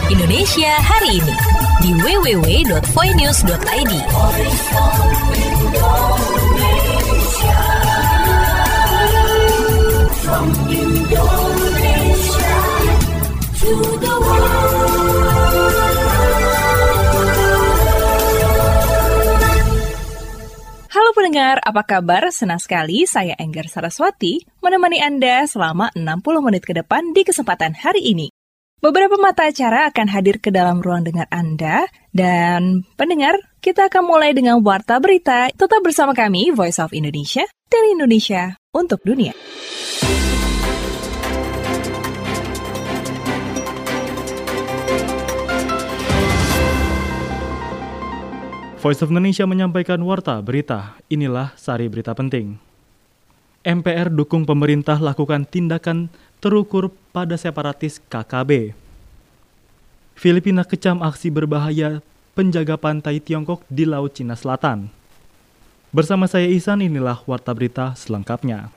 Indonesia hari ini di www.voinews.id. From Indonesia to the world. Halo pendengar, apa kabar? Senang sekali saya Enggar Saraswati menemani Anda selama 60 menit ke depan di kesempatan hari ini. Beberapa mata acara akan hadir ke dalam ruang dengar Anda, dan pendengar, kita akan mulai dengan Warta Berita. Tetap bersama kami, Voice of Indonesia, Tele Indonesia untuk dunia. Voice of Indonesia menyampaikan Warta Berita. Inilah sari berita penting. MPR dukung pemerintah lakukan tindakan terukur pada separatis KKB. Filipina kecam aksi berbahaya penjaga pantai Tiongkok di Laut Cina Selatan. Bersama saya Ihsan, inilah Warta Berita selengkapnya.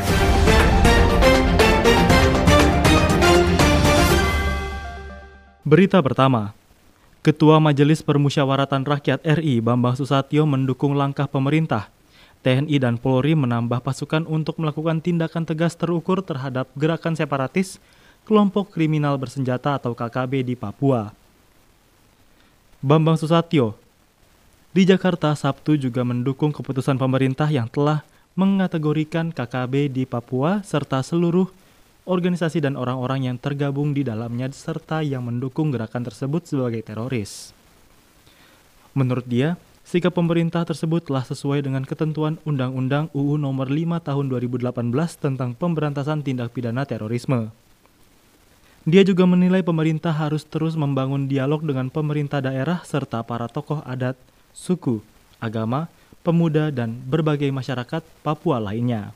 Berita pertama. Ketua Majelis Permusyawaratan Rakyat RI Bambang Susatyo mendukung langkah pemerintah. TNI dan Polri menambah pasukan untuk melakukan tindakan tegas terukur terhadap gerakan separatis kelompok kriminal bersenjata atau KKB di Papua. Bambang Susatyo di Jakarta Sabtu juga mendukung keputusan pemerintah yang telah mengategorikan KKB di Papua serta seluruh organisasi dan orang-orang yang tergabung di dalamnya serta yang mendukung gerakan tersebut sebagai teroris. Menurut dia, sikap pemerintah tersebut telah sesuai dengan ketentuan Undang-Undang UU Nomor 5 Tahun 2018 tentang pemberantasan tindak pidana terorisme. Dia juga menilai pemerintah harus terus membangun dialog dengan pemerintah daerah serta para tokoh adat, suku, agama, pemuda, dan berbagai masyarakat Papua lainnya.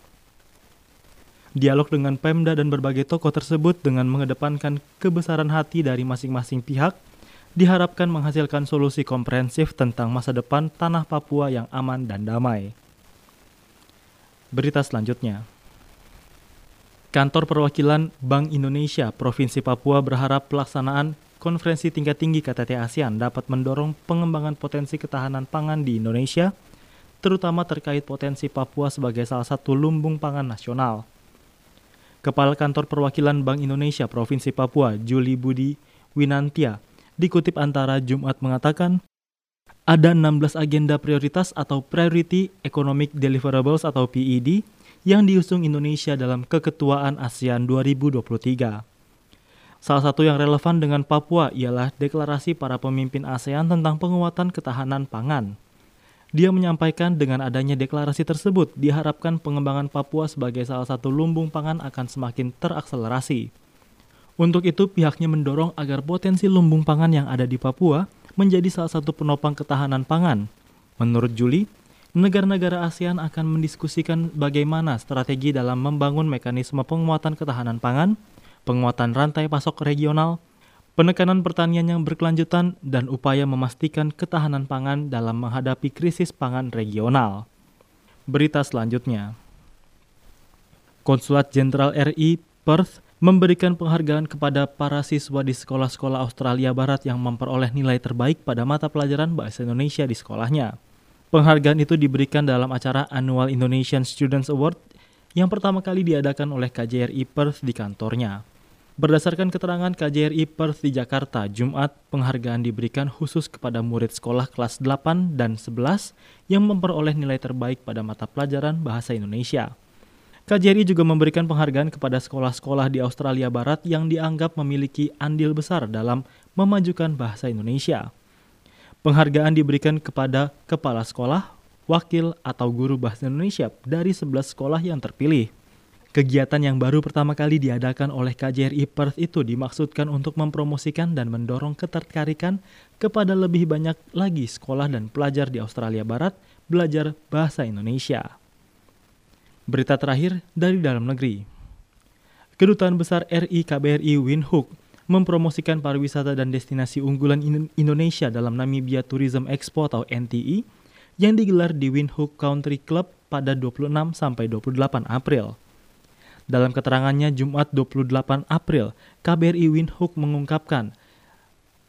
Dialog dengan Pemda dan berbagai tokoh tersebut dengan mengedepankan kebesaran hati dari masing-masing pihak diharapkan menghasilkan solusi komprehensif tentang masa depan tanah Papua yang aman dan damai. Berita selanjutnya. Kantor Perwakilan Bank Indonesia Provinsi Papua berharap pelaksanaan konferensi tingkat tinggi KTT ASEAN dapat mendorong pengembangan potensi ketahanan pangan di Indonesia, terutama terkait potensi Papua sebagai salah satu lumbung pangan nasional. Kepala Kantor Perwakilan Bank Indonesia Provinsi Papua, Juli Budi Winantia, dikutip Antara Jumat mengatakan, ada 16 agenda prioritas atau Priority Economic Deliverables atau PED yang diusung Indonesia dalam keketuaan ASEAN 2023. Salah satu yang relevan dengan Papua ialah deklarasi para pemimpin ASEAN tentang penguatan ketahanan pangan. Dia menyampaikan dengan adanya deklarasi tersebut, diharapkan pengembangan Papua sebagai salah satu lumbung pangan akan semakin terakselerasi. Untuk itu, pihaknya mendorong agar potensi lumbung pangan yang ada di Papua menjadi salah satu penopang ketahanan pangan. Menurut Juli, negara-negara ASEAN akan mendiskusikan bagaimana strategi dalam membangun mekanisme penguatan ketahanan pangan, penguatan rantai pasok regional, penekanan pertanian yang berkelanjutan, dan upaya memastikan ketahanan pangan dalam menghadapi krisis pangan regional. Berita selanjutnya. Konsulat Jenderal RI Perth memberikan penghargaan kepada para siswa di sekolah-sekolah Australia Barat yang memperoleh nilai terbaik pada mata pelajaran Bahasa Indonesia di sekolahnya. Penghargaan itu diberikan dalam acara Annual Indonesian Students Award yang pertama kali diadakan oleh KJRI Perth di kantornya. Berdasarkan keterangan KJRI Perth di Jakarta, Jumat, penghargaan diberikan khusus kepada murid sekolah kelas 8 dan 11 yang memperoleh nilai terbaik pada mata pelajaran Bahasa Indonesia. KJRI juga memberikan penghargaan kepada sekolah-sekolah di Australia Barat yang dianggap memiliki andil besar dalam memajukan bahasa Indonesia. Penghargaan diberikan kepada kepala sekolah, wakil, atau guru bahasa Indonesia dari 11 sekolah yang terpilih. Kegiatan yang baru pertama kali diadakan oleh KJRI Perth itu dimaksudkan untuk mempromosikan dan mendorong ketertarikan kepada lebih banyak lagi sekolah dan pelajar di Australia Barat belajar bahasa Indonesia. Berita terakhir dari dalam negeri. Kedutaan Besar RI KBRI Windhoek mempromosikan pariwisata dan destinasi unggulan Indonesia dalam Namibia Tourism Expo atau NTE yang digelar di Windhoek Country Club pada 26 sampai 28 April. Dalam keterangannya Jumat 28 April, KBRI Windhoek mengungkapkan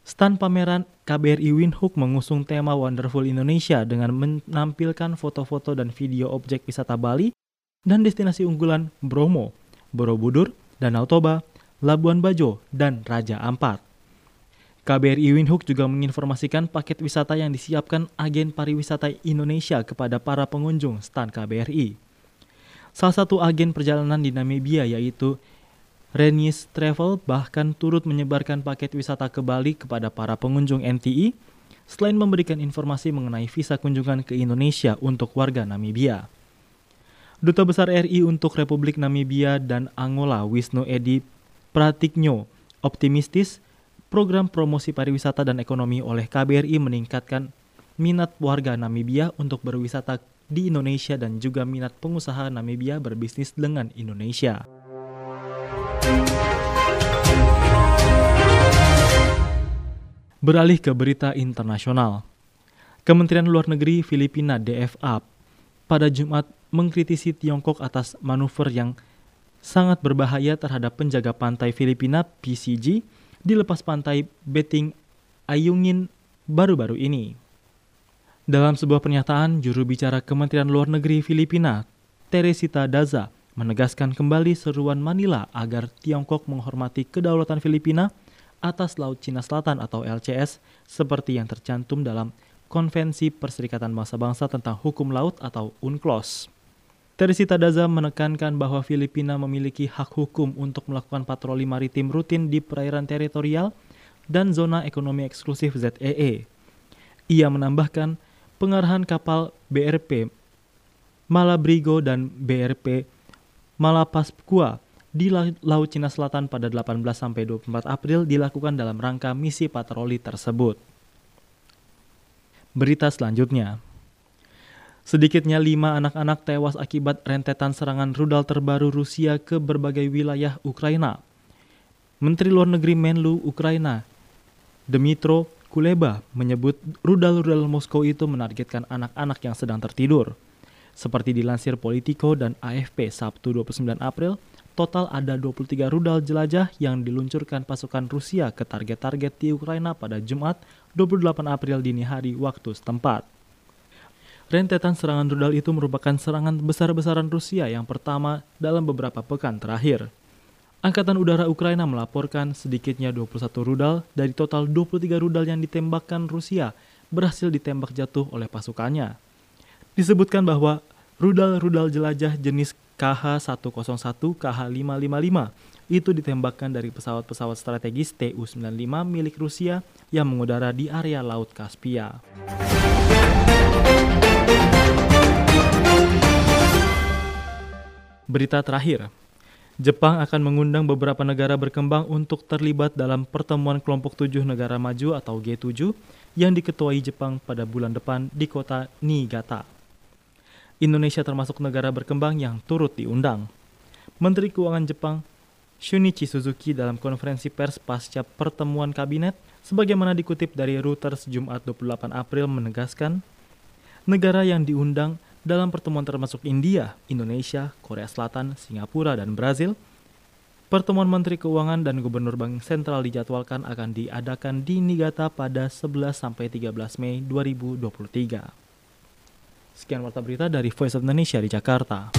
Stand pameran KBRI Windhoek mengusung tema Wonderful Indonesia dengan menampilkan foto-foto dan video objek wisata Bali dan destinasi unggulan Bromo, Borobudur, Danau Toba, Labuan Bajo, dan Raja Ampat. KBRI Windhoek juga menginformasikan paket wisata yang disiapkan agen pariwisata Indonesia kepada para pengunjung stand KBRI. Salah satu agen perjalanan di Namibia yaitu Renis Travel bahkan turut menyebarkan paket wisata ke Bali kepada para pengunjung NTI selain memberikan informasi mengenai visa kunjungan ke Indonesia untuk warga Namibia. Duta Besar RI untuk Republik Namibia dan Angola Wisnu Edi Pratikno optimistis program promosi pariwisata dan ekonomi oleh KBRI meningkatkan minat warga Namibia untuk berwisata di Indonesia dan juga minat pengusaha Namibia berbisnis dengan Indonesia. Beralih ke berita internasional. Kementerian Luar Negeri Filipina DFA pada Jumat mengkritisi Tiongkok atas manuver yang sangat berbahaya terhadap penjaga pantai Filipina PCG di lepas pantai Beting Ayungin baru-baru ini. Dalam sebuah pernyataan, juru bicara Kementerian Luar Negeri Filipina, Teresita Daza, menegaskan kembali seruan Manila agar Tiongkok menghormati kedaulatan Filipina atas Laut Cina Selatan atau LCS seperti yang tercantum dalam Konvensi Perserikatan Bangsa-Bangsa tentang Hukum Laut atau UNCLOS. Teresita Daza menekankan bahwa Filipina memiliki hak hukum untuk melakukan patroli maritim rutin di perairan teritorial dan zona ekonomi eksklusif ZEE. Ia menambahkan pengarahan kapal BRP Malabrigo dan BRP Malapascua di Laut Cina Selatan pada 18-24 April dilakukan dalam rangka misi patroli tersebut. Berita selanjutnya. Sedikitnya 5 anak-anak tewas akibat rentetan serangan rudal terbaru Rusia ke berbagai wilayah Ukraina. Menteri Luar Negeri Menlu Ukraina, Dmytro Kuleba, menyebut rudal-rudal Moskow itu menargetkan anak-anak yang sedang tertidur. Seperti dilansir Politico dan AFP Sabtu 29 April, total ada 23 rudal jelajah yang diluncurkan pasukan Rusia ke target-target di Ukraina pada Jumat 28 April dini hari waktu setempat. Rentetan serangan rudal itu merupakan serangan besar-besaran Rusia yang pertama dalam beberapa pekan terakhir. Angkatan Udara Ukraina melaporkan sedikitnya 21 rudal dari total 23 rudal yang ditembakkan Rusia berhasil ditembak jatuh oleh pasukannya. Disebutkan bahwa rudal-rudal jelajah jenis KH-101, KH-555 itu ditembakkan dari pesawat-pesawat strategis Tu-95 milik Rusia yang mengudara di area Laut Kaspia. Berita terakhir, Jepang akan mengundang beberapa negara berkembang untuk terlibat dalam pertemuan kelompok 7 negara maju atau G7 yang diketuai Jepang pada bulan depan di kota Niigata. Indonesia termasuk negara berkembang yang turut diundang. Menteri Keuangan Jepang Shunichi Suzuki dalam konferensi pers pasca pertemuan kabinet, sebagaimana dikutip dari Reuters Jumat 28 April menegaskan, negara yang diundang dalam pertemuan termasuk India, Indonesia, Korea Selatan, Singapura, dan Brazil. Pertemuan Menteri Keuangan dan Gubernur Bank Sentral dijadwalkan akan diadakan di Niigata pada 11-13 Mei 2023. Sekian warta berita dari Voice of Indonesia di Jakarta.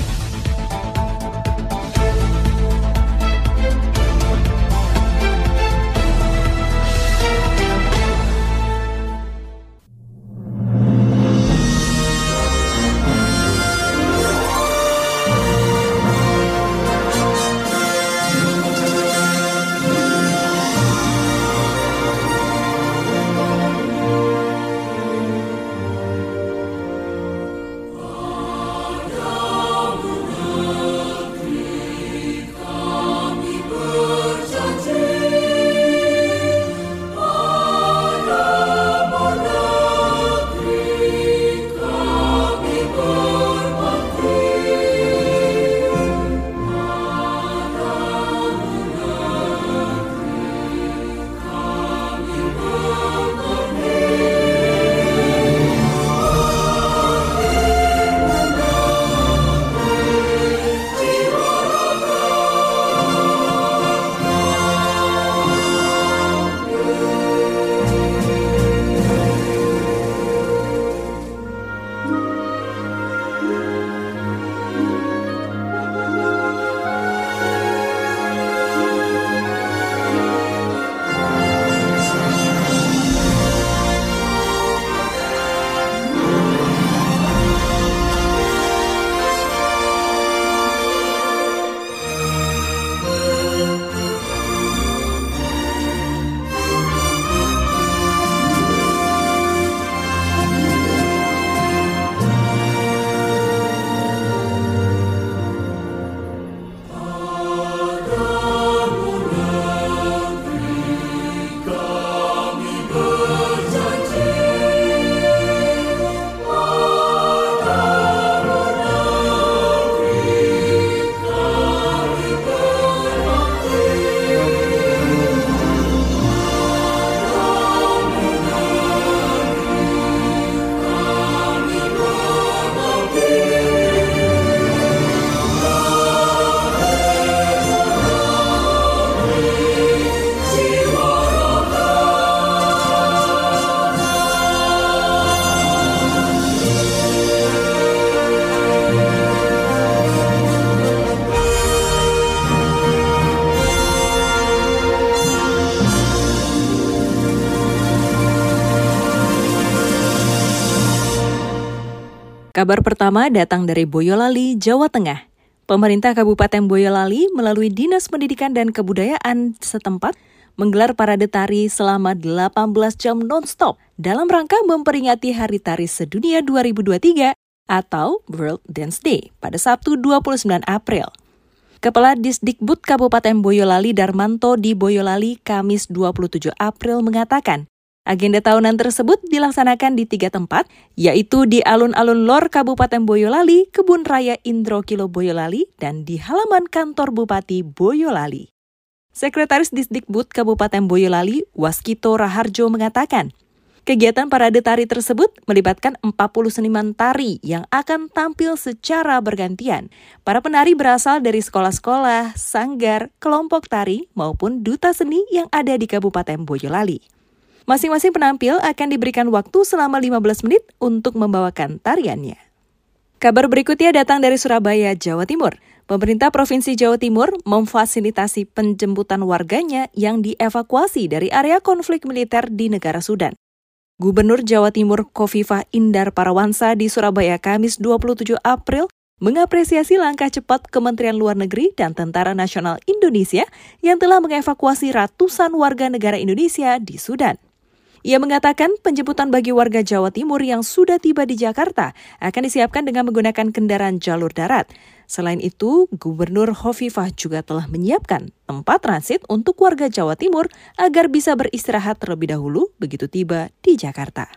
Kabar pertama datang dari Boyolali, Jawa Tengah. Pemerintah Kabupaten Boyolali melalui Dinas Pendidikan dan Kebudayaan setempat menggelar parade tari selama 18 jam non-stop dalam rangka memperingati Hari Tari Sedunia 2023 atau World Dance Day pada Sabtu 29 April. Kepala Disdikbud Kabupaten Boyolali Darmanto di Boyolali Kamis 27 April mengatakan, agenda tahunan tersebut dilaksanakan di 3 tempat, yaitu di Alun-Alun Lor Kabupaten Boyolali, Kebun Raya Indro Kilo Boyolali, dan di halaman kantor Bupati Boyolali. Sekretaris Disdikbud Kabupaten Boyolali, Waskito Raharjo mengatakan, kegiatan parade tari tersebut melibatkan 40 seniman tari yang akan tampil secara bergantian. Para penari berasal dari sekolah-sekolah, sanggar, kelompok tari, maupun duta seni yang ada di Kabupaten Boyolali. Masing-masing penampil akan diberikan waktu selama 15 menit untuk membawakan tariannya. Kabar berikutnya datang dari Surabaya, Jawa Timur. Pemerintah Provinsi Jawa Timur memfasilitasi penjemputan warganya yang dievakuasi dari area konflik militer di negara Sudan. Gubernur Jawa Timur Khofifah Indar Parawansa di Surabaya Kamis 27 April mengapresiasi langkah cepat Kementerian Luar Negeri dan Tentara Nasional Indonesia yang telah mengevakuasi ratusan warga negara Indonesia di Sudan. Ia mengatakan penjemputan bagi warga Jawa Timur yang sudah tiba di Jakarta akan disiapkan dengan menggunakan kendaraan jalur darat. Selain itu, Gubernur Khofifah juga telah menyiapkan tempat transit untuk warga Jawa Timur agar bisa beristirahat terlebih dahulu begitu tiba di Jakarta.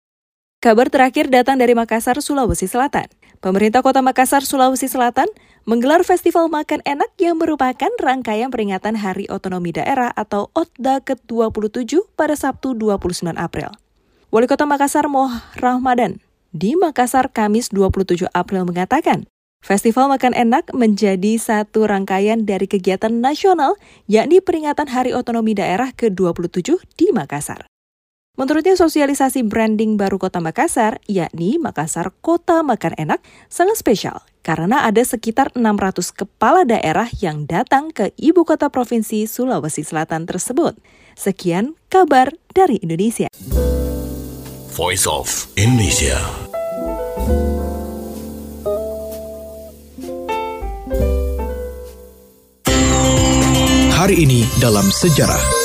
Kabar terakhir datang dari Makassar, Sulawesi Selatan. Pemerintah Kota Makassar, Sulawesi Selatan menggelar festival makan enak yang merupakan rangkaian peringatan Hari Otonomi Daerah atau OTDA ke-27 pada Sabtu 29 April. Wali Kota Makassar Moh Rahmadan di Makassar Kamis 27 April mengatakan, festival makan enak menjadi satu rangkaian dari kegiatan nasional yakni peringatan Hari Otonomi Daerah ke-27 di Makassar. Menurutnya sosialisasi branding baru Kota Makassar, yakni Makassar Kota Makan Enak, sangat spesial karena ada sekitar 600 kepala daerah yang datang ke Ibu Kota Provinsi Sulawesi Selatan tersebut. Sekian kabar dari Indonesia. Voice of Indonesia. Hari ini dalam sejarah.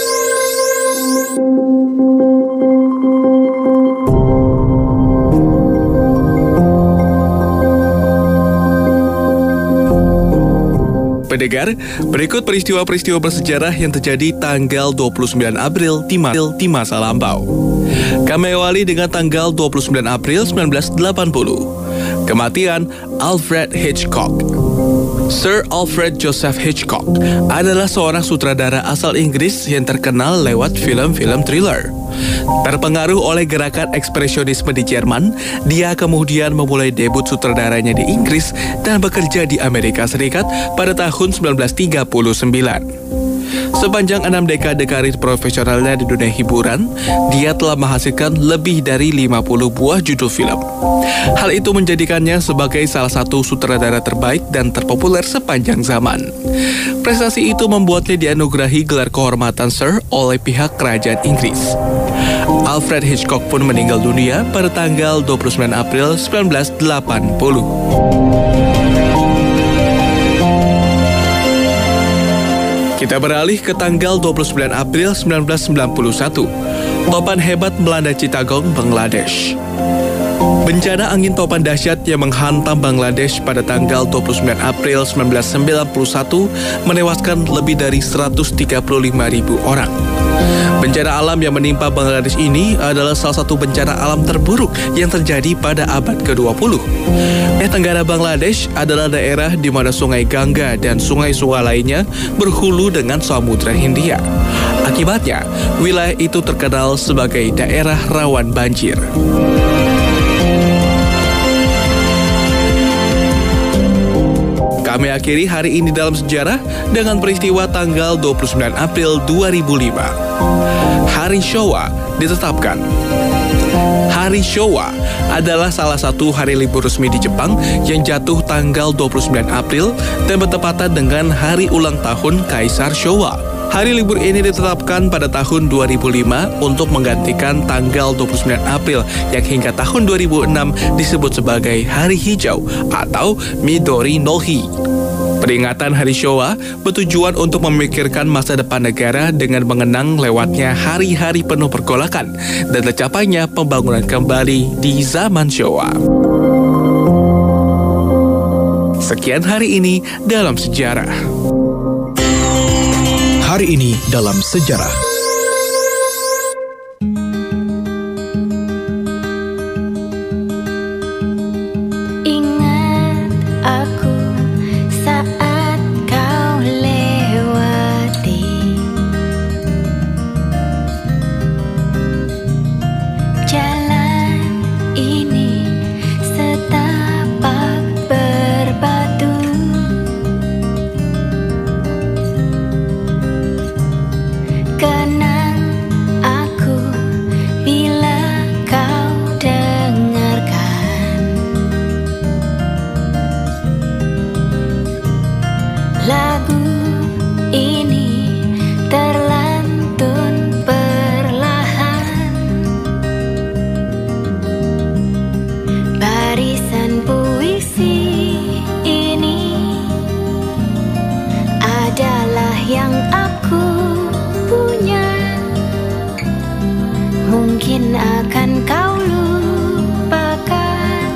Pendengar, berikut peristiwa-peristiwa bersejarah yang terjadi tanggal 29 April di masa lampau. Kami awali dengan tanggal 29 April 1980. Kematian Alfred Hitchcock. Sir Alfred Joseph Hitchcock adalah seorang sutradara asal Inggris yang terkenal lewat film-film thriller. Terpengaruh oleh gerakan ekspresionisme di Jerman, dia kemudian memulai debut sutradaranya di Inggris dan bekerja di Amerika Serikat pada tahun 1939. Sepanjang 6 dekade karir profesionalnya di dunia hiburan, dia telah menghasilkan lebih dari 50 buah judul film. Hal itu menjadikannya sebagai salah satu sutradara terbaik dan terpopuler sepanjang zaman. Prestasi itu membuatnya dianugerahi gelar kehormatan Sir oleh pihak kerajaan Inggris. Alfred Hitchcock pun meninggal dunia pada tanggal 29 April 1980. Kita beralih ke tanggal 29 April 1991. Topan hebat melanda Chittagong, Bangladesh. Bencana angin topan dahsyat yang menghantam Bangladesh pada tanggal 29 April 1991 menewaskan lebih dari 135.000 orang. Bencana alam yang menimpa Bangladesh ini adalah salah satu bencana alam terburuk yang terjadi pada abad ke-20. Tenggara Bangladesh adalah daerah di mana sungai Gangga dan sungai-sungai lainnya berhulu dengan Samudra Hindia. Akibatnya, wilayah itu terkenal sebagai daerah rawan banjir. Kami akhiri hari ini dalam sejarah dengan peristiwa tanggal 29 April 2005. Hari Showa ditetapkan. Hari Showa adalah salah satu hari libur resmi di Jepang yang jatuh tanggal 29 April dan bertepatan dengan hari ulang tahun Kaisar Showa. Hari libur ini ditetapkan pada tahun 2005 untuk menggantikan tanggal 29 April yang hingga tahun 2006 disebut sebagai Hari Hijau atau Midori no Hi. Peringatan Hari Showa bertujuan untuk memikirkan masa depan negara dengan mengenang lewatnya hari-hari penuh pergolakan dan tercapainya pembangunan kembali di zaman Showa. Sekian hari ini dalam sejarah. Hari ini dalam sejarah. Ingat aku saat kau lewati jalan ini setapak berbatu. Kenang aku bila kau dengarkan lagu ini terlantun perlahan. Barisan puisi ini adalah yang aku punya. Mungkin akan kau lupakan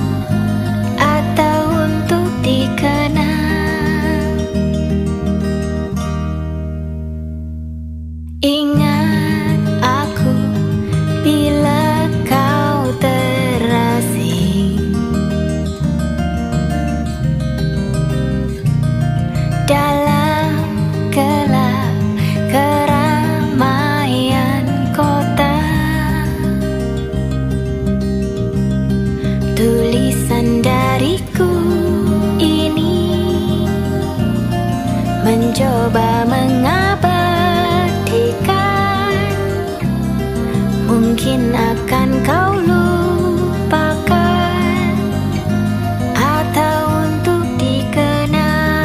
atau untuk dikenang. Ingat aku bila kau terasing dalam gelap keramaian kota. Tulisan dariku ini mencoba mengabadikan. Mungkin akan kau lupakan atau untuk dikenang.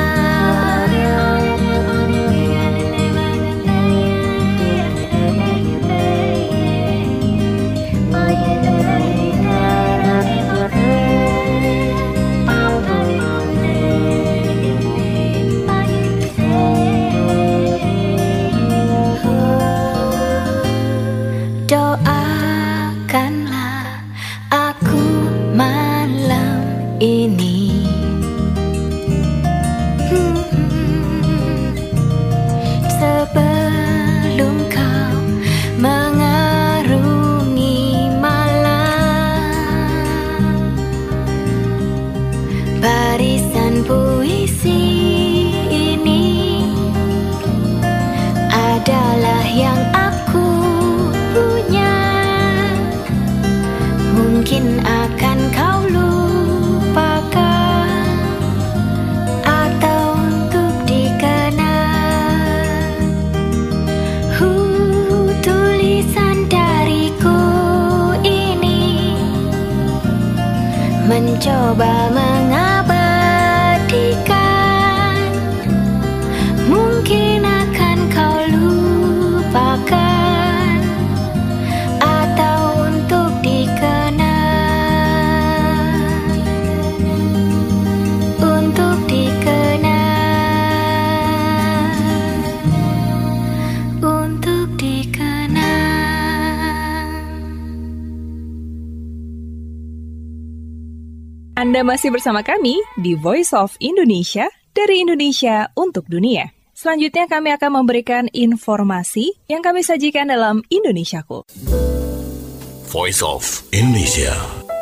Doakanlah aku malam ini. Sebelum kau mengarungi malam, barisan puisi ini adalah yang aku punya. Mungkin akan kau lupakan atau untuk dikenang. Tulisan dariku ini mencoba mengabadikan. Mungkin akan kau lupakan atau untuk dikenang. Untuk dikenang. Untuk dikenang. Anda masih bersama kami di Voice of Indonesia, dari Indonesia untuk dunia. Selanjutnya kami akan memberikan informasi yang kami sajikan dalam Indonesiaku. Voice of Indonesia.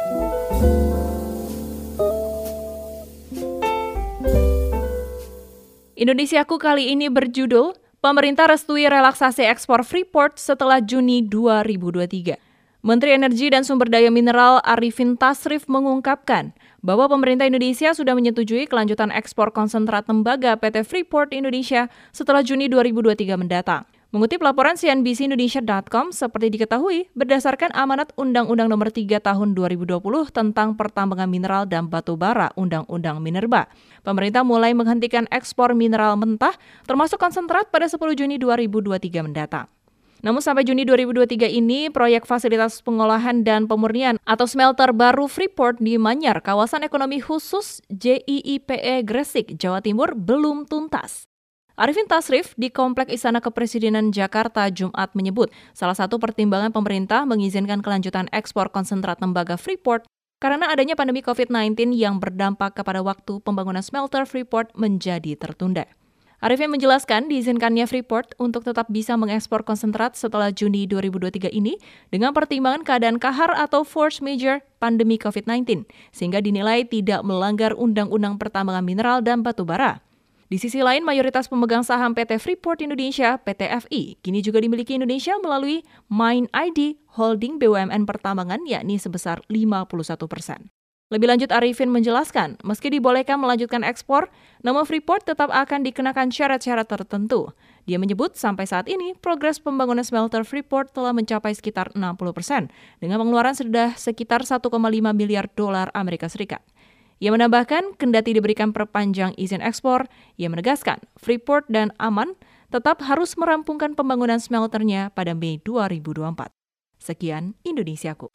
Indonesiaku kali ini berjudul Pemerintah restui relaksasi ekspor Freeport setelah Juni 2023. Menteri Energi dan Sumber Daya Mineral Arifin Tasrif mengungkapkan bahwa pemerintah Indonesia sudah menyetujui kelanjutan ekspor konsentrat tembaga PT Freeport Indonesia setelah Juni 2023 mendatang. Mengutip laporan CNBC-Indonesia.com, seperti diketahui, berdasarkan amanat Undang-Undang Nomor 3 Tahun 2020 tentang pertambangan mineral dan batu bara Undang-Undang Minerba, pemerintah mulai menghentikan ekspor mineral mentah, termasuk konsentrat pada 10 Juni 2023 mendatang. Namun sampai Juni 2023 ini, proyek fasilitas pengolahan dan pemurnian atau smelter baru Freeport di Manyar, kawasan ekonomi khusus JIIPE Gresik, Jawa Timur, belum tuntas. Arifin Tasrif di Komplek Istana Kepresidenan Jakarta Jumat menyebut salah satu pertimbangan pemerintah mengizinkan kelanjutan ekspor konsentrat tembaga Freeport karena adanya pandemi COVID-19 yang berdampak kepada waktu pembangunan smelter Freeport menjadi tertunda. Arifin menjelaskan diizinkannya Freeport untuk tetap bisa mengekspor konsentrat setelah Juni 2023 ini dengan pertimbangan keadaan kahar atau force majeure pandemi COVID-19 sehingga dinilai tidak melanggar Undang-Undang Pertambangan Mineral dan Batu Bara. Di sisi lain, mayoritas pemegang saham PT Freeport Indonesia, PT FI, kini juga dimiliki Indonesia melalui Mine ID Holding BUMN Pertambangan, yakni sebesar 51%. Lebih lanjut, Arifin menjelaskan, meski dibolehkan melanjutkan ekspor, namun Freeport tetap akan dikenakan syarat-syarat tertentu. Dia menyebut sampai saat ini, progres pembangunan smelter Freeport telah mencapai sekitar 60%, dengan pengeluaran sudah sekitar 1,5 miliar dolar Amerika Serikat. Ia menambahkan, kendati diberikan perpanjang izin ekspor, ia menegaskan Freeport dan Aman tetap harus merampungkan pembangunan smelternya pada Mei 2024. Sekian Indonesiaku.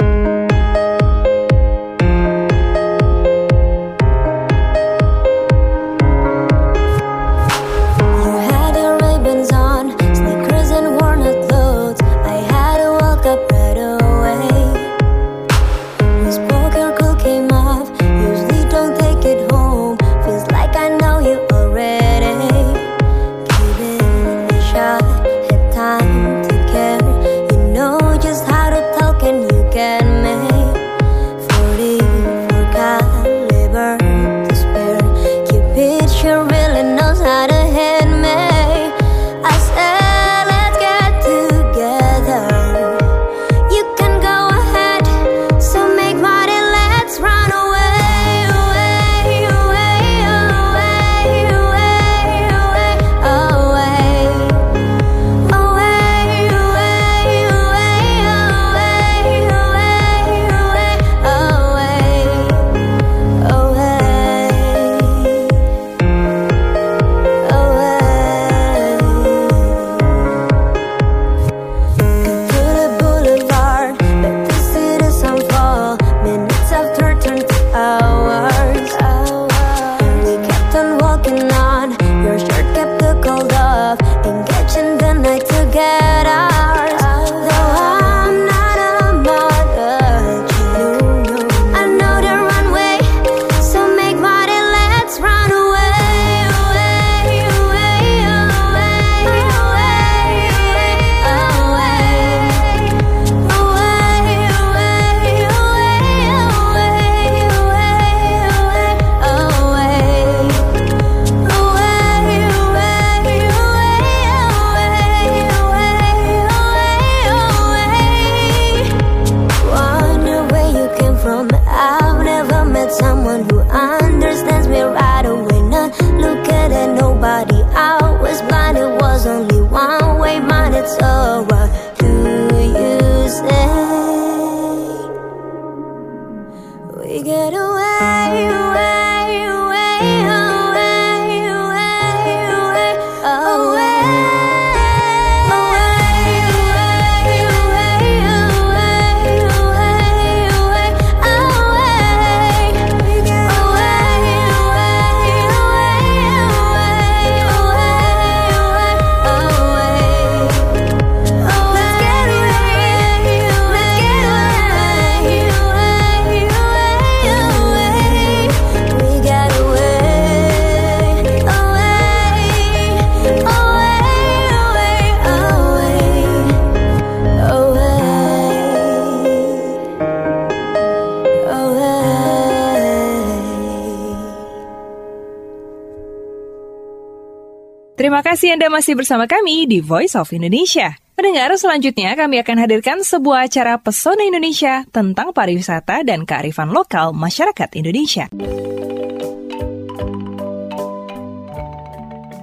Terima kasih Anda masih bersama kami di Voice of Indonesia. Pendengar, selanjutnya kami akan hadirkan sebuah acara Pesona Indonesia tentang pariwisata dan kearifan lokal masyarakat Indonesia.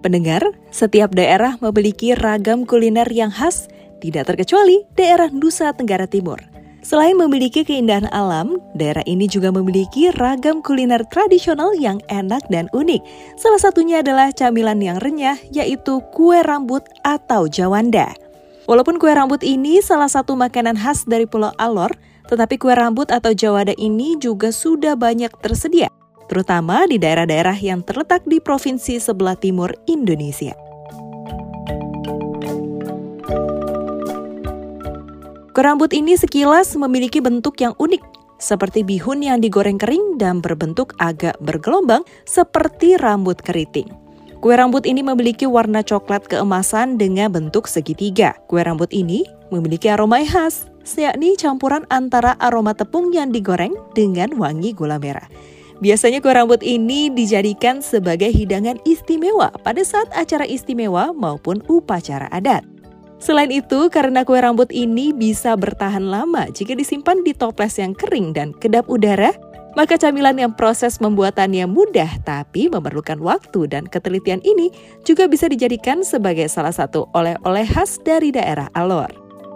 Pendengar, setiap daerah memiliki ragam kuliner yang khas, tidak terkecuali daerah Nusa Tenggara Timur. Selain memiliki keindahan alam, daerah ini juga memiliki ragam kuliner tradisional yang enak dan unik. Salah satunya adalah camilan yang renyah, yaitu kue rambut atau jawanda. Walaupun kue rambut ini salah satu makanan khas dari Pulau Alor, tetapi kue rambut atau jawanda ini juga sudah banyak tersedia, terutama di daerah-daerah yang terletak di provinsi sebelah timur Indonesia. Kue rambut ini sekilas memiliki bentuk yang unik, seperti bihun yang digoreng kering dan berbentuk agak bergelombang seperti rambut keriting. Kue rambut ini memiliki warna coklat keemasan dengan bentuk segitiga. Kue rambut ini memiliki aroma khas, yakni campuran antara aroma tepung yang digoreng dengan wangi gula merah. Biasanya kue rambut ini dijadikan sebagai hidangan istimewa pada saat acara istimewa maupun upacara adat. Selain itu, karena kue rambut ini bisa bertahan lama jika disimpan di toples yang kering dan kedap udara, maka camilan yang proses pembuatannya mudah tapi memerlukan waktu dan ketelitian ini juga bisa dijadikan sebagai salah satu oleh-oleh khas dari daerah Alor.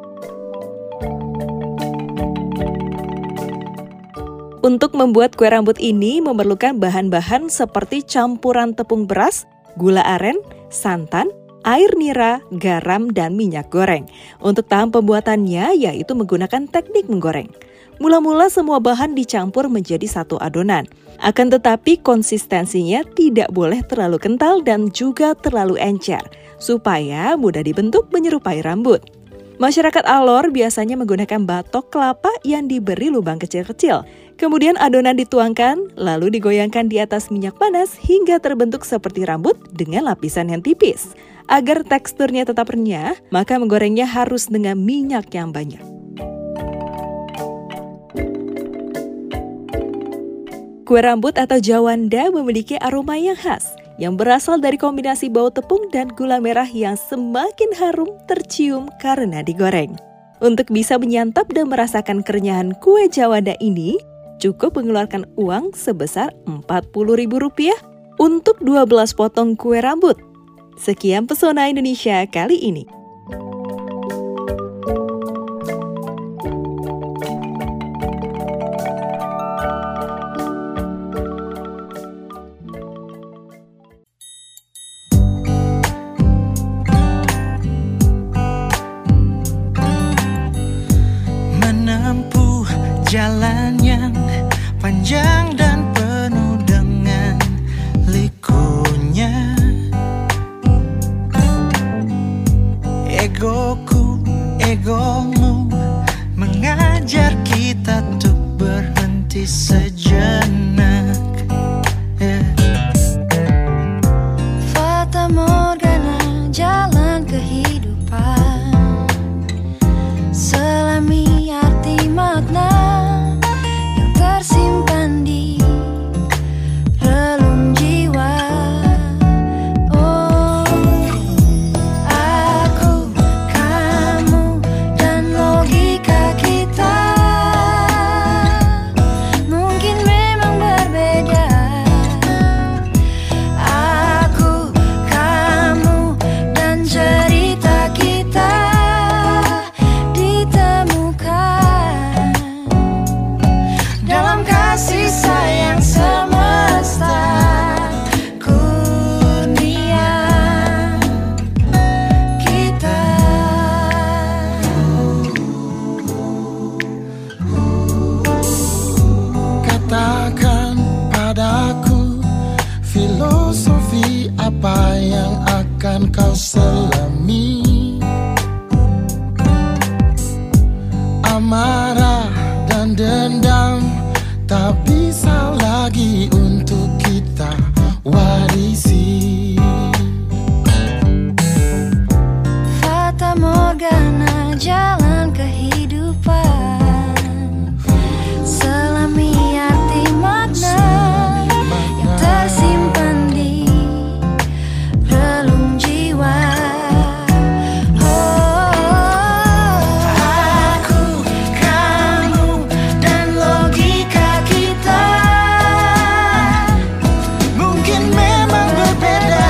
Untuk membuat kue rambut ini memerlukan bahan-bahan seperti campuran tepung beras, gula aren, santan, air nira, garam, dan minyak goreng. Untuk tahap pembuatannya yaitu menggunakan teknik menggoreng. Mula-mula semua bahan dicampur menjadi satu adonan. Akan tetapi konsistensinya tidak boleh terlalu kental dan juga terlalu encer, supaya mudah dibentuk menyerupai rambut. Masyarakat Alor biasanya menggunakan batok kelapa yang diberi lubang kecil-kecil. Kemudian adonan dituangkan, lalu digoyangkan di atas minyak panas hingga terbentuk seperti rambut dengan lapisan yang tipis. Agar teksturnya tetap renyah, maka menggorengnya harus dengan minyak yang banyak. Kue rambut atau jawanda memiliki aroma yang khas, yang berasal dari kombinasi bau tepung dan gula merah yang semakin harum tercium karena digoreng. Untuk bisa menyantap dan merasakan kerenyahan kue jawanda ini, cukup mengeluarkan uang sebesar Rp40.000 untuk 12 potong kue rambut. Sekian Pesona Indonesia kali ini. Menempuh jalan yang panjang dan penuh dengan likunya. Egoku, egomu mengajar kita untuk berhenti sejenak. Fata Morgana, jalan kehidupan, selami arti makna yang tersimpan di relung jiwa. Filosofi apa yang akan kau selami? Amarah dan dendam tak bisa lagi untuk kita warisi. Fata Morgana, jalan kehidupan, selami arti makna yang tersimpan di relung jiwa. Aku, kamu, dan logika kita mungkin memang berbeda.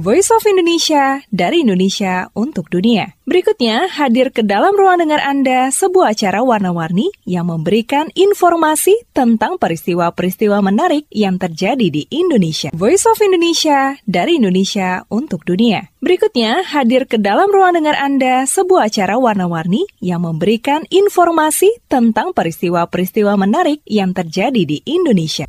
Voice of Indonesia, dari Indonesia untuk dunia. Berikutnya, hadir ke dalam ruang dengar Anda sebuah acara warna-warni yang memberikan informasi tentang peristiwa-peristiwa menarik yang terjadi di Indonesia. Voice of Indonesia, dari Indonesia untuk dunia. Berikutnya, hadir ke dalam ruang dengar Anda sebuah acara warna-warni yang memberikan informasi tentang peristiwa-peristiwa menarik yang terjadi di Indonesia.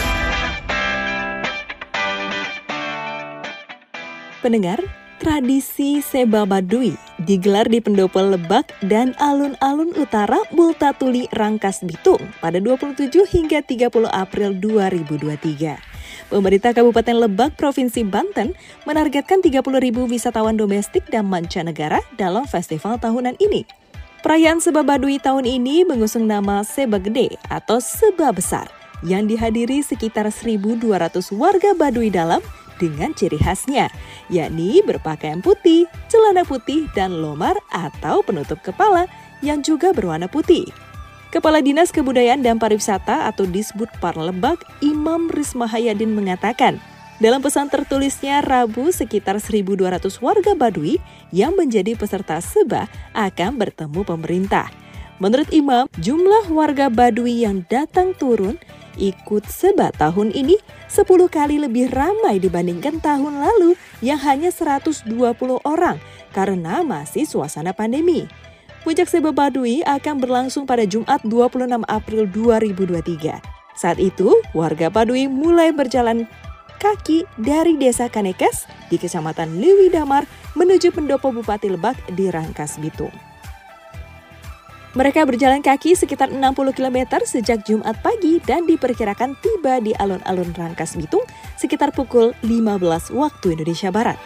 Pendengar, tradisi Seba Baduy digelar di Pendopo Lebak dan alun-alun utara Multatuli, Rangkas Bitung pada 27 hingga 30 April 2023. Pemerintah Kabupaten Lebak, Provinsi Banten menargetkan 30.000 wisatawan domestik dan mancanegara dalam festival tahunan ini. Perayaan Seba Baduy tahun ini mengusung nama Seba Gede atau Seba Besar yang dihadiri sekitar 1.200 warga Baduy dalam dengan ciri khasnya, yakni berpakaian putih, celana putih, dan lomar atau penutup kepala yang juga berwarna putih. Kepala Dinas Kebudayaan dan Pariwisata atau Disbudpar Lebak, Imam Rismahayadin mengatakan, dalam pesan tertulisnya Rabu sekitar 1.200 warga Baduy yang menjadi peserta Seba akan bertemu pemerintah. Menurut Imam, jumlah warga Baduy yang datang turun ikut Seba tahun ini 10 kali lebih ramai dibandingkan tahun lalu yang hanya 120 orang karena masih suasana pandemi. Puncak Seba Baduy akan berlangsung pada Jumat 26 April 2023. Saat itu, warga Baduy mulai berjalan kaki dari Desa Kanekes di Kecamatan Lewi Damar menuju Pendopo Bupati Lebak di Rangkas Bitung. Mereka berjalan kaki sekitar 60 km sejak Jumat pagi dan diperkirakan tiba di alun-alun Rangkas Bitung sekitar pukul 15 waktu Indonesia Barat.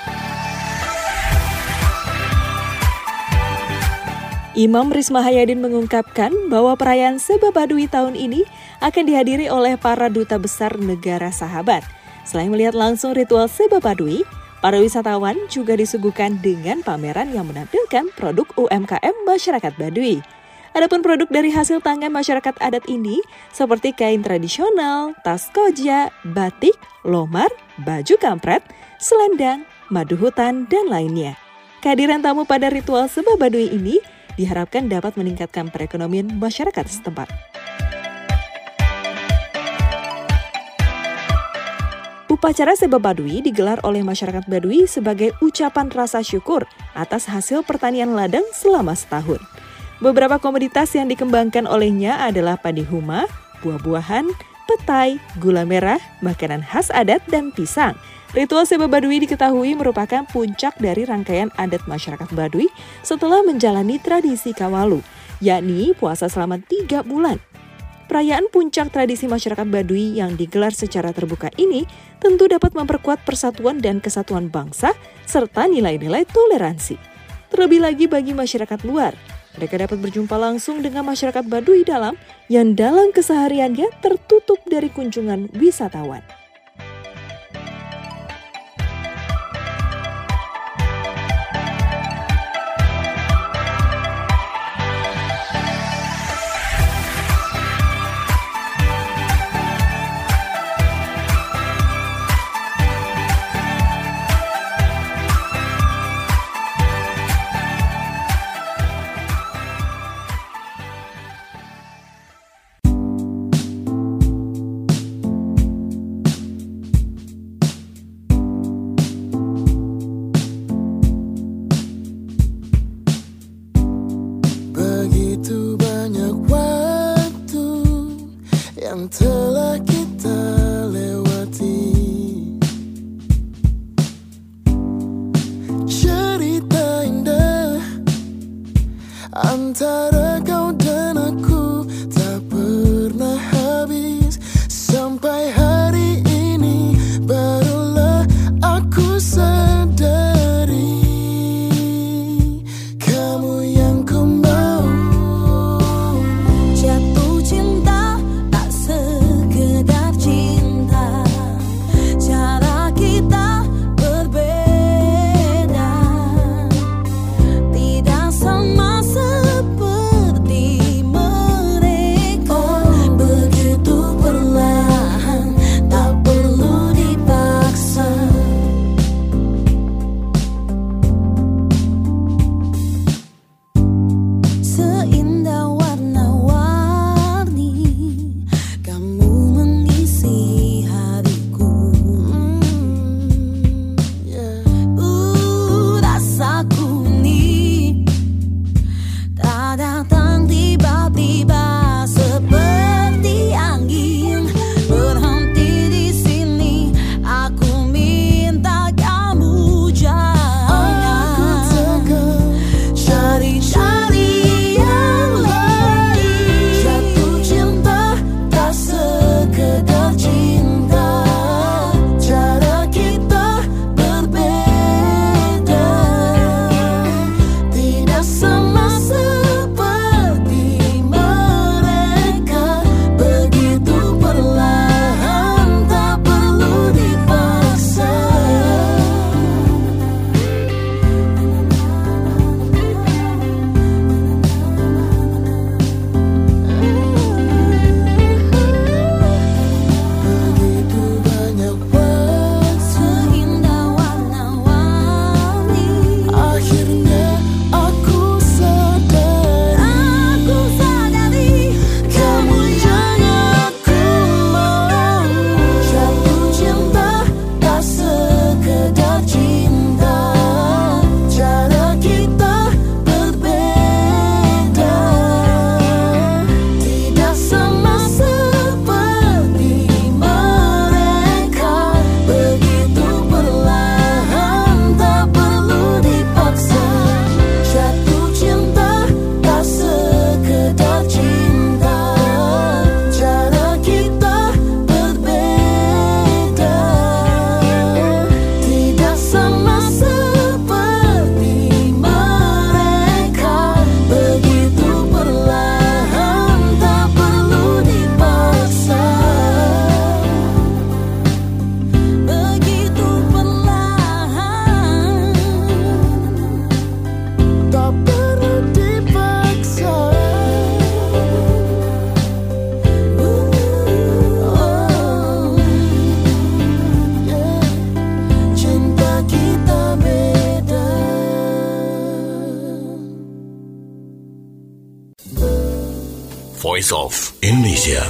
Imam Rismahayadin mengungkapkan bahwa perayaan Seba Baduy tahun ini akan dihadiri oleh para duta besar negara sahabat. Selain melihat langsung ritual Seba Baduy, para wisatawan juga disuguhkan dengan pameran yang menampilkan produk UMKM masyarakat Baduy. Adapun produk dari hasil tangan masyarakat adat ini seperti kain tradisional, tas koja, batik, lomar, baju kampret, selendang, madu hutan, dan lainnya. Kehadiran tamu pada ritual Seba Baduy ini diharapkan dapat meningkatkan perekonomian masyarakat setempat. Upacara Seba Baduy digelar oleh masyarakat Baduy sebagai ucapan rasa syukur atas hasil pertanian ladang selama setahun. Beberapa komoditas yang dikembangkan olehnya adalah padi huma, buah-buahan, petai, gula merah, makanan khas adat, dan pisang. Ritual Seba Baduy diketahui merupakan puncak dari rangkaian adat masyarakat Baduy setelah menjalani tradisi Kawalu, yakni puasa selama 3 bulan. Perayaan puncak tradisi masyarakat Baduy yang digelar secara terbuka ini tentu dapat memperkuat persatuan dan kesatuan bangsa serta nilai-nilai toleransi. Terlebih lagi bagi masyarakat luar, mereka dapat berjumpa langsung dengan masyarakat Baduy dalam yang dalam kesehariannya tertutup dari kunjungan wisatawan. Telah kita lewati, cerita indah antara kau dan aku tak pernah habis. Sampai hari ini barulah aku sadari kamu yang ku mau. Jatuh cinta sekedar cinta, cara kita berbeda, tidak sama seperti Voice of Indonesia.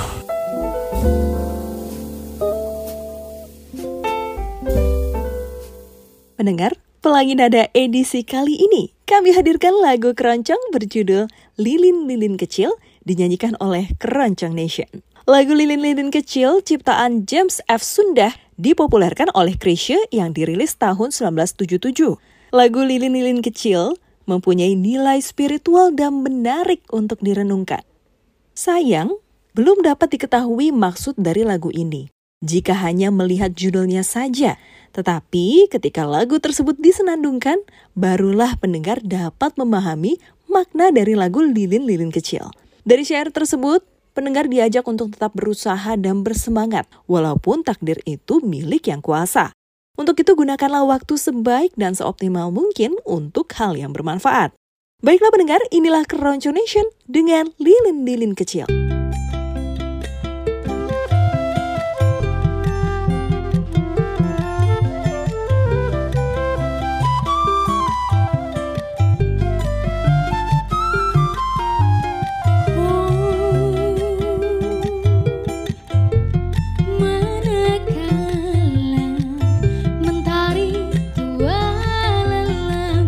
Pendengar, Pelangi Nada edisi kali ini kami hadirkan lagu keroncong berjudul Lilin-Lilin Kecil dinyanyikan oleh Keroncong Nation. Lagu Lilin-Lilin Kecil ciptaan James F. Sundah dipopulerkan oleh Chrisye yang dirilis tahun 1977. Lagu Lilin-Lilin Kecil mempunyai nilai spiritual dan menarik untuk direnungkan. Sayang, belum dapat diketahui maksud dari lagu ini jika hanya melihat judulnya saja. Tetapi ketika lagu tersebut disenandungkan, barulah pendengar dapat memahami makna dari lagu Lilin-Lilin Kecil. Dari syair tersebut, pendengar diajak untuk tetap berusaha dan bersemangat, walaupun takdir itu milik Yang Kuasa. Untuk itu gunakanlah waktu sebaik dan seoptimal mungkin untuk hal yang bermanfaat. Baiklah pendengar, inilah Keroncong Nation dengan Lilin-Lilin Kecil.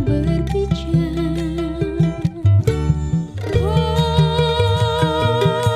Oh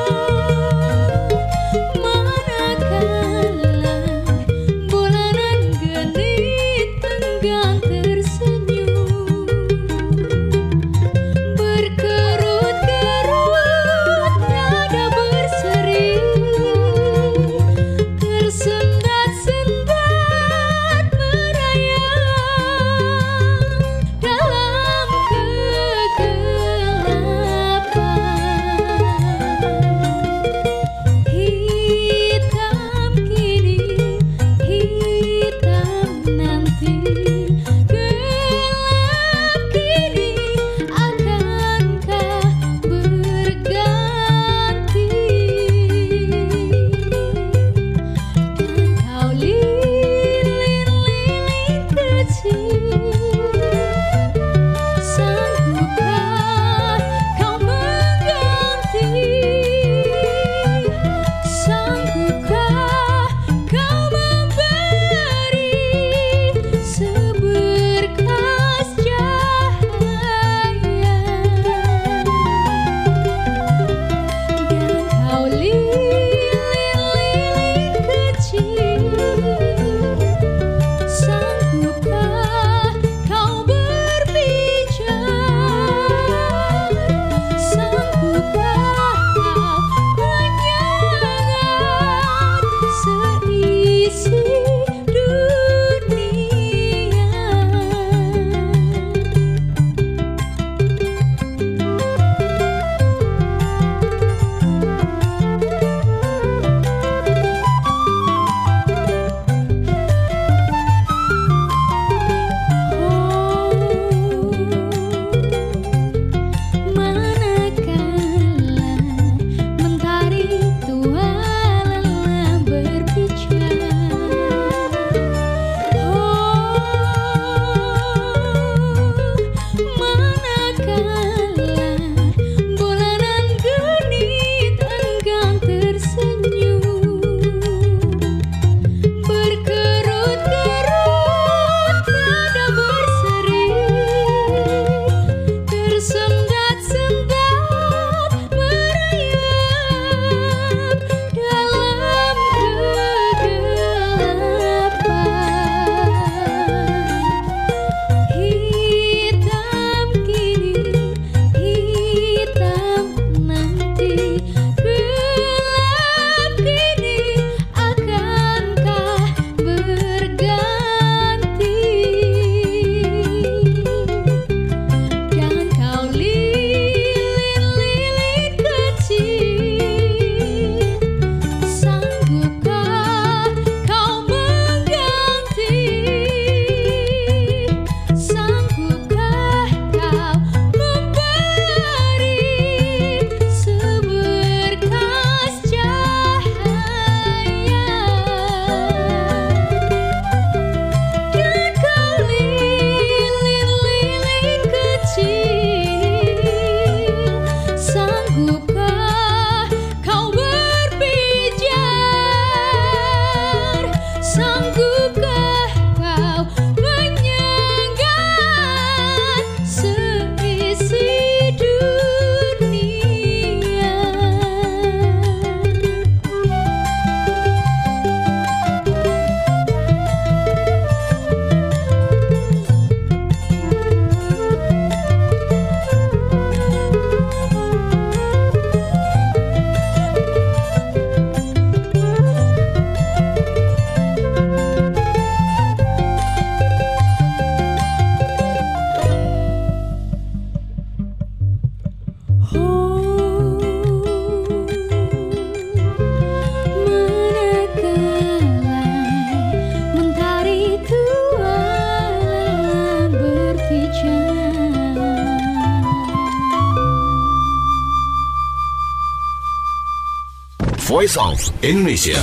Voice of Indonesia.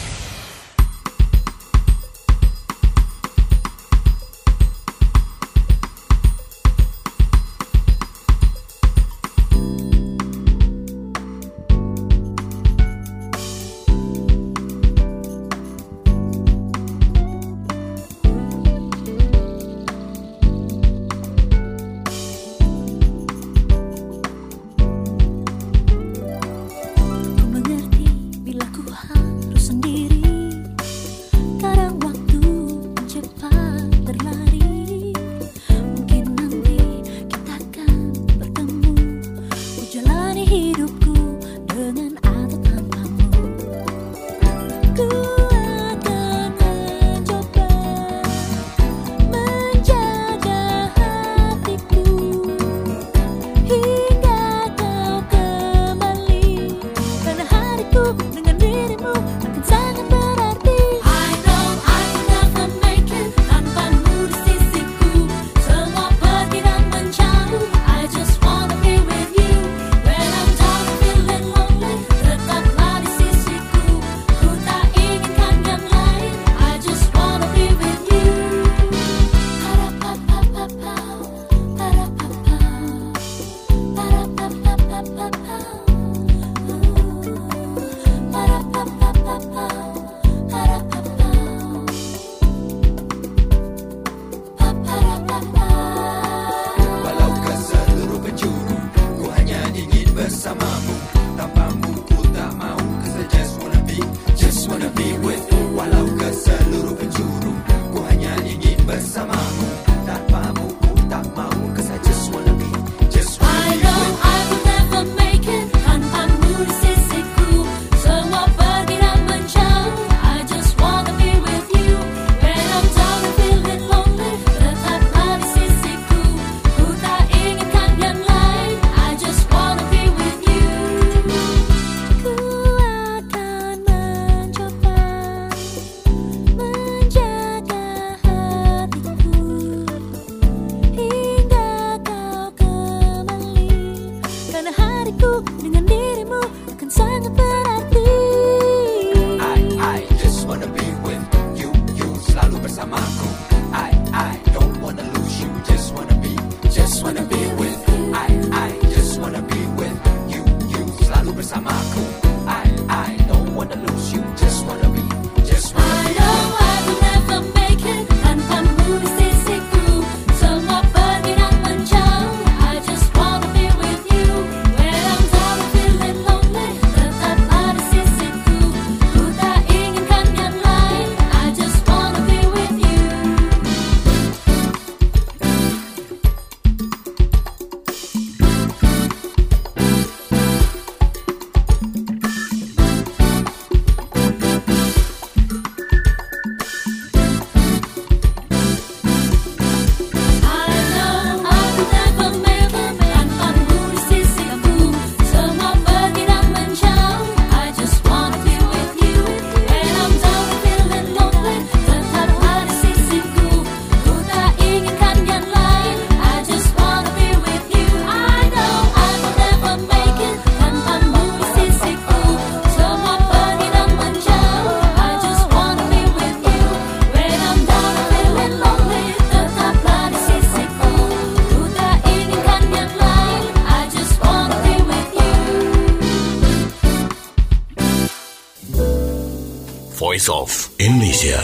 Voice of Indonesia.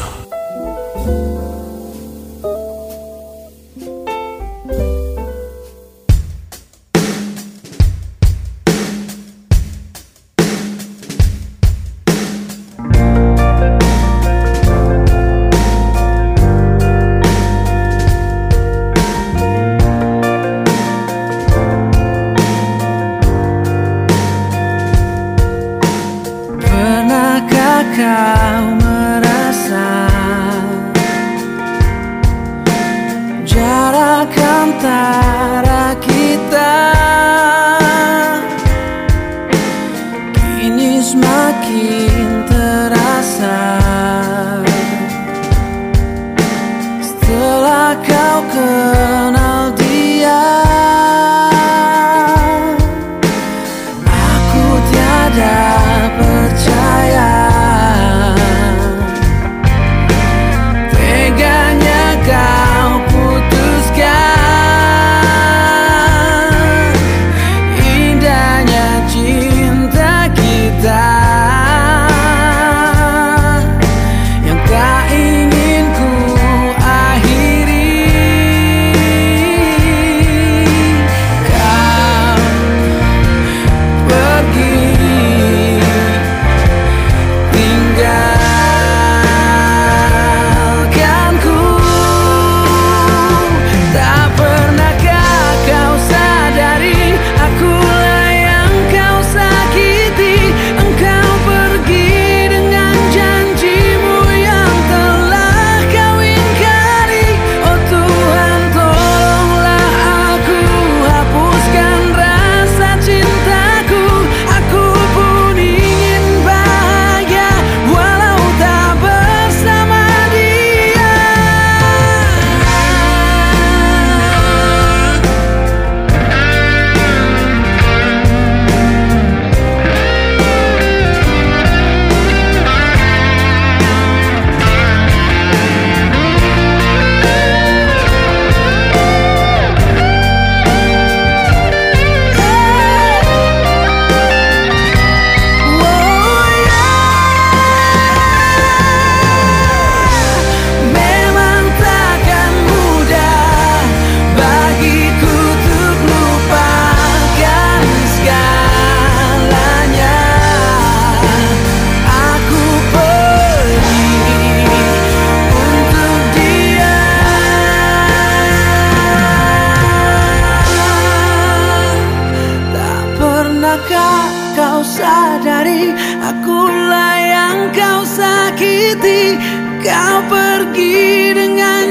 Kau merasa jarak antara kita kini semakin terasa setelah kau kenal dia. Aku tiada percaya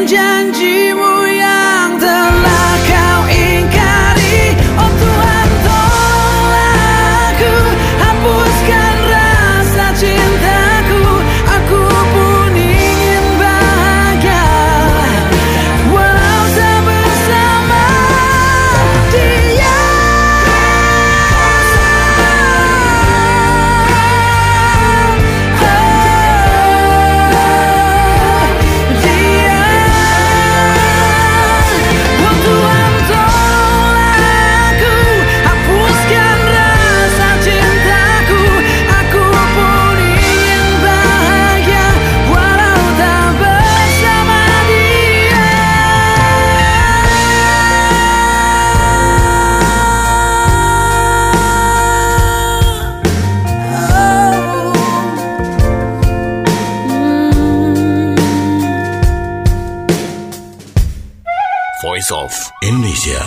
janjimu yang telah kau ingkari. Oh Tuhan, tolong aku hapuskan rasa cintaku. Aku pun ingin bahagia walau tak bersama dia. Voice of Indonesia.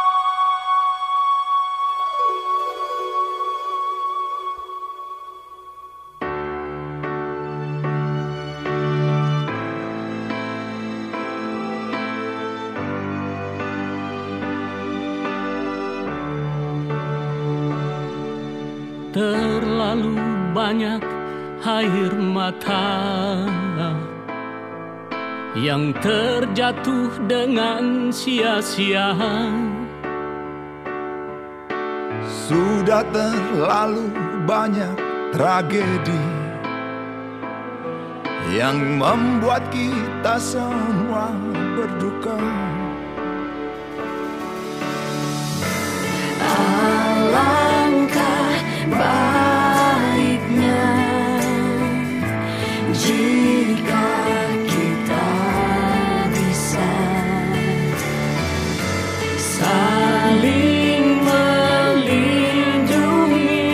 Terlalu banyak air mata yang terjatuh dengan sia-sia. Sudah terlalu banyak tragedi yang membuat kita semua berduka. Alangkah baiknya jika kita bisa Saling melindungi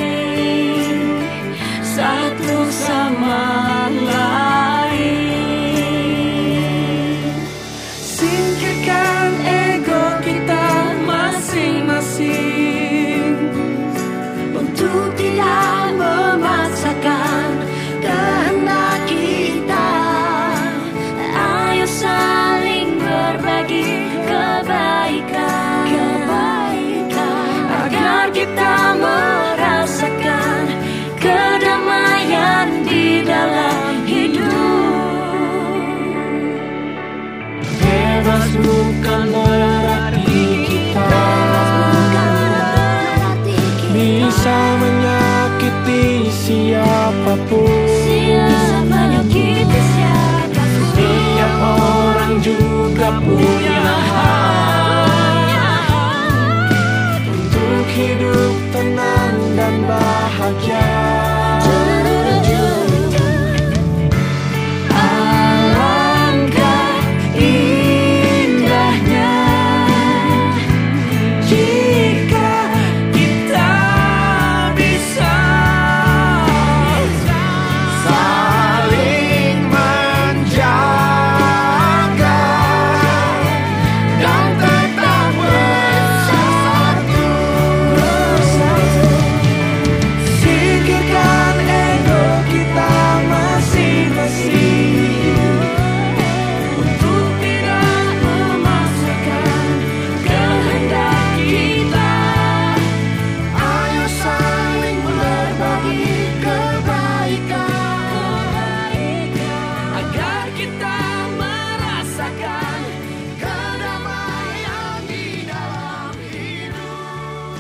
satu sama lain. Singkirkan ego kita masing-masing untuk tidak memaksakan kehendak kita. Ayo saling berbagi kebaikan agar kita merasakan kedamaian di dalam hidup. Bebas bukan berarti kita bisa menyakiti siapapun. Setiap orang juga punya hak untuk hidup tenang dan bahagia. Alangkah indahnya jika kita bisa saling menjaga dan tetap bersatu. Singkirkan ego kita masing-masing untuk tidak memaksakan kehendak kita. Ayo saling berbagi kebaikan agar kita merasakan kedamaian di dalam hidup.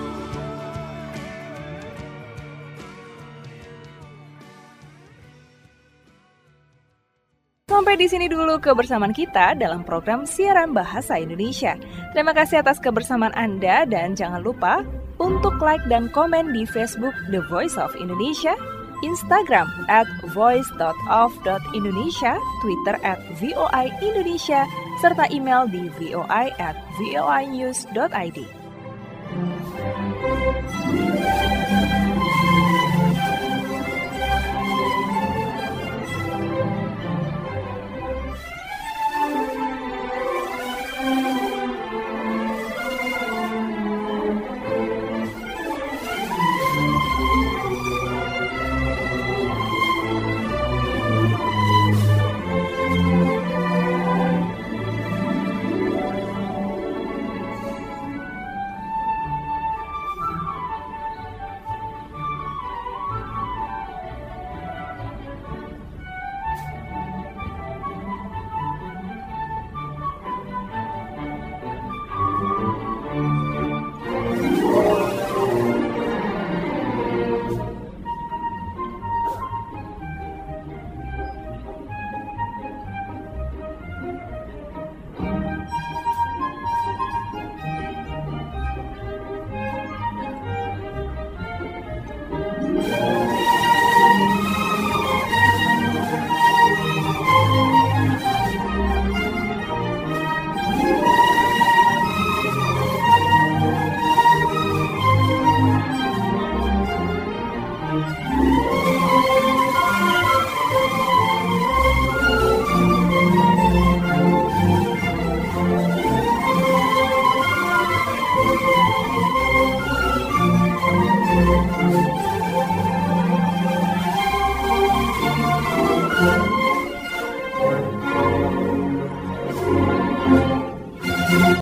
Sampai di sini dulu kebersamaan kita dalam program siaran bahasa Indonesia. Terima kasih atas kebersamaan Anda dan jangan lupa untuk like dan komen di Facebook The Voice of Indonesia, Instagram @voice.of.indonesia, Twitter @VOI Indonesia, serta email di voi@voinews.id.